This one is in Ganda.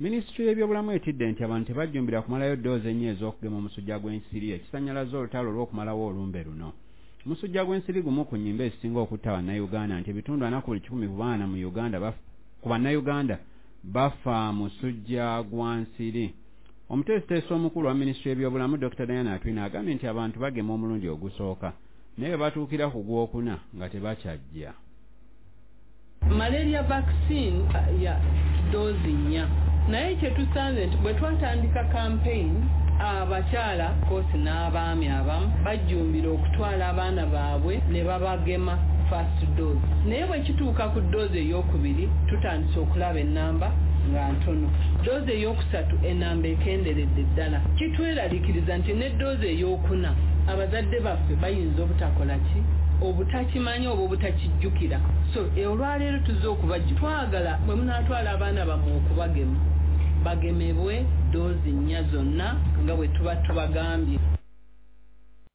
Minisitule y'ebyobulamu etidde nti abantu tebajjumbira kumalayo ddoozi ennya ez'okugema omusujja gw'ensiri ekisannyalaza olutalo olw'okumalawo olumbe luno. Omusujja gw'ensiri gumu ku nnyimba ezisinga okutta bannayuganda nti ebitundu 4 ku 100 ku baana mu Uganda ku bannayuganda bafa musujja gwa nsiri. Omuteesiteesi omukulu wa minisitule y'ebyobulamu Dr. Diana Atwine agambye nti abantu bagema omulundi ogusooka naye batuukira ku gwokuna nga tebakyajja. Malaria vaccine ya dozi 4 naye kyetusanze nti bwe twatandika campaign abakyala kosi n'abaami abamu bajjumbira okutwala abaana baabwe ne babagema first dose naye bwe kituuka ku doozi ey'okubiri tutandise okulaba ennamba nga ntono. Doozi ey'okusatu ennamba ekenderedde ddala. Kitweraliikiriza nti ne doozi ey'okuna abazadde baffe bayinza obutakola ki obutakimanya oba obutakijjukira. So olwaleero tuzze okubajja twagala bwe munaatwala abaana bammwe okubagema bagemebwe doozi 4 zonna nga bwe tuba tubagambye.